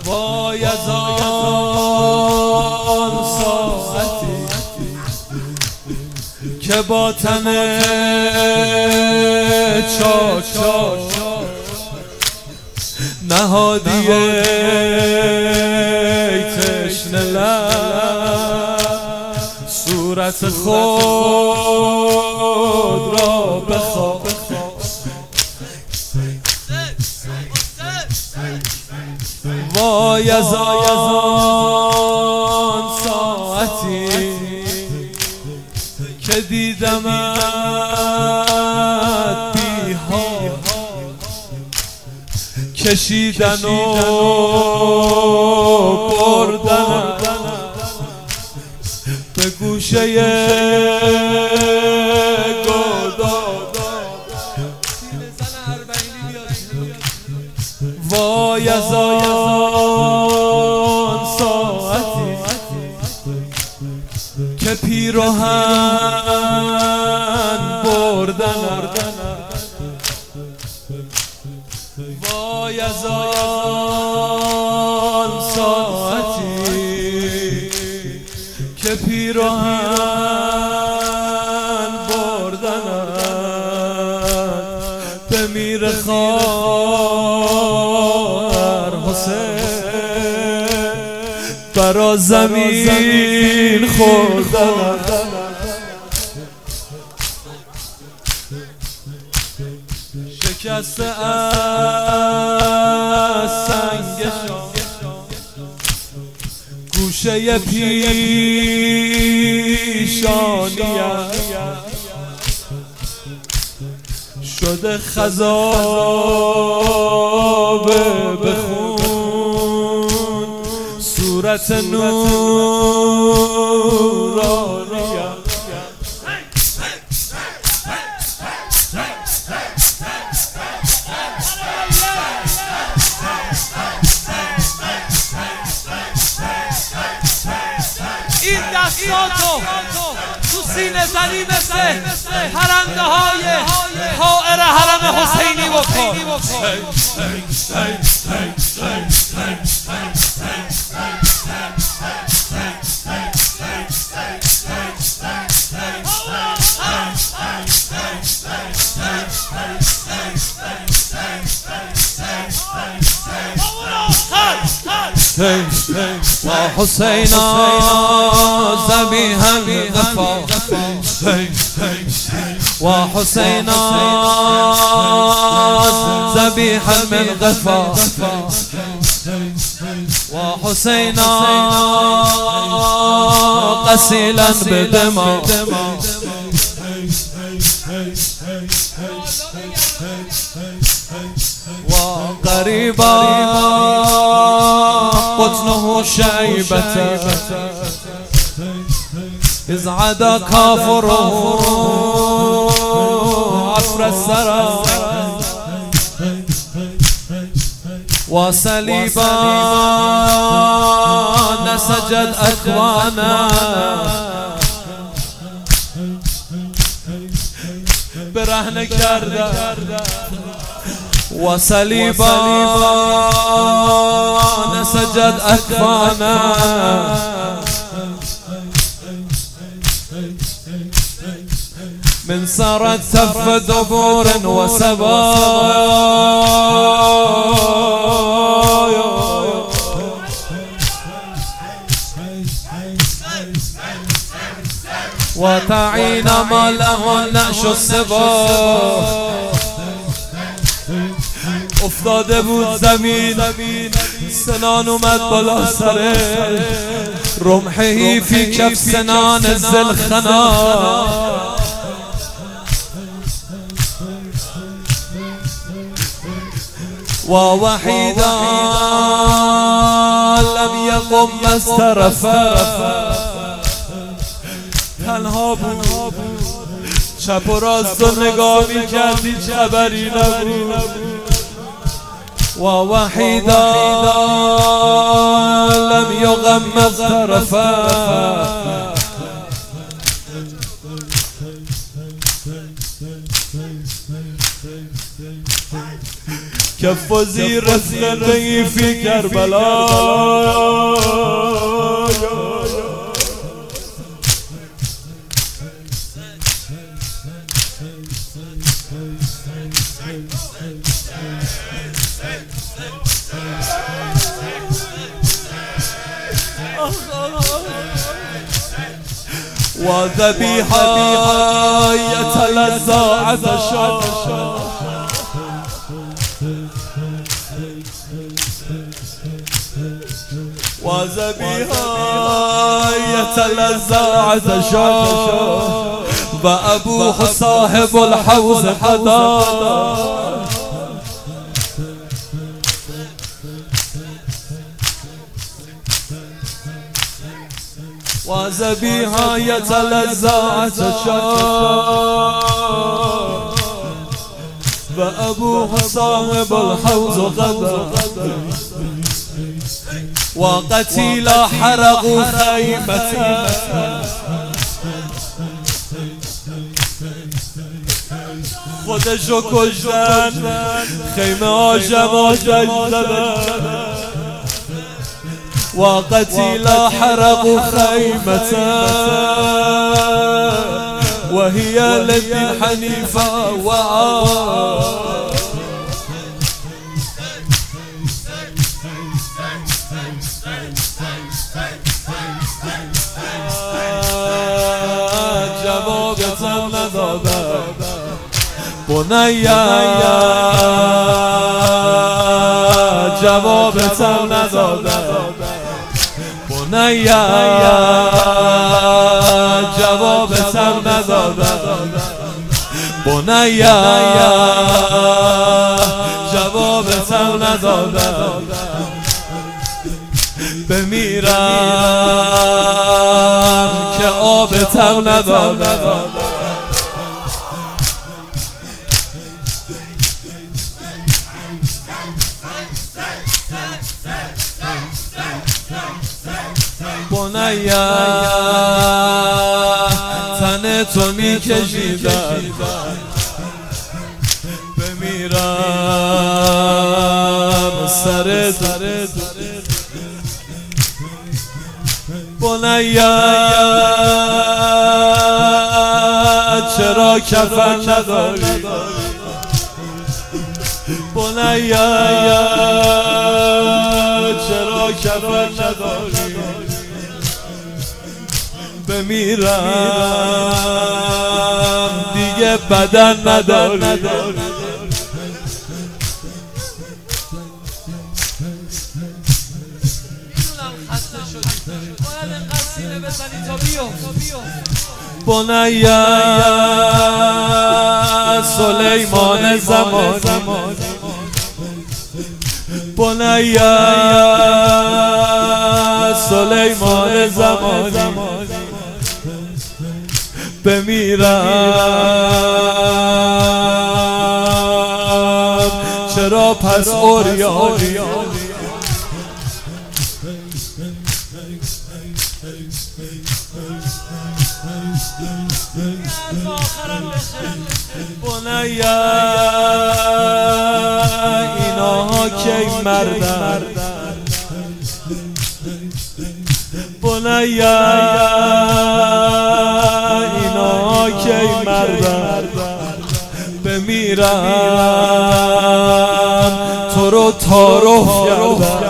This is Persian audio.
وای از آن ساعتی که با تن چاک نهادی ای تشنه لب صورت خود را بخواه. وای از آن ساعتی که دیدمت بی‌حال کشیدن و بردن به گوشه گودال. وای از آن ساعتی که پیراهن بردن. وای از آن ساعتی که پیراهن بردن به میر خواهر حسین برا زمین خوردن. شکسته از سنگ گوشه پیشانیم شده خضاب به خون صورت نورانیم. این دستاتو تو سینه زنی مثل پرنده های طائر حرم حسینی بکن. وحسينا ذبيحا غفا وحسينا ذبيحا من غفا وحسينا غسيلا بدماء وقريبا قطنه شيبة إذ عدا كافره عصر السرى وصليبا نسجت أكوانا برهنه کرده و صلیبا نسجد اکفانا من سرت تف دبور و سبايا و تعین ما له نعش السبا افتاده بود زمین سنان اومد بالا سره رمحهی فی کف سنان زلخنا و وحیدا لم یقم از طرفه تنها بود چپ و راست و نگاه می کردی خبری نبود و وحیدا لم یغمض طرفه کف و زیر خلقی فی کربلا وذبيحا يتلذى عطشا وذبيحا يتلذى عطشا وأبوه صاحب الحوض حدا وذبيحا يتلذى عطشا وأبوه صاحب الحوض غدا وقتيلا حرقوا خيمته خودشو کشتن خیمه ها جماجت زدن وقتيلا حرقوا خيمته وهي لدين حنيفة جوابتم نداده بنیا جوابتم نداده بنیا جوابتم نداده بنیا جوابتم نداده بمیرم که آبتم نداده بنیا تن تو می کشیدم بمیرم سر بنیا چرا کفن نداری بنیا چرا کفن نداری بمیرم دیگه بدن نداری بنیا سلیمان زمانی بنیا سلیمان زمانی بمیرم چرا پس اوریانی بنیا اینها کی مردن بنیا اینها کی مردن بمیرم تو رو تعارف کردن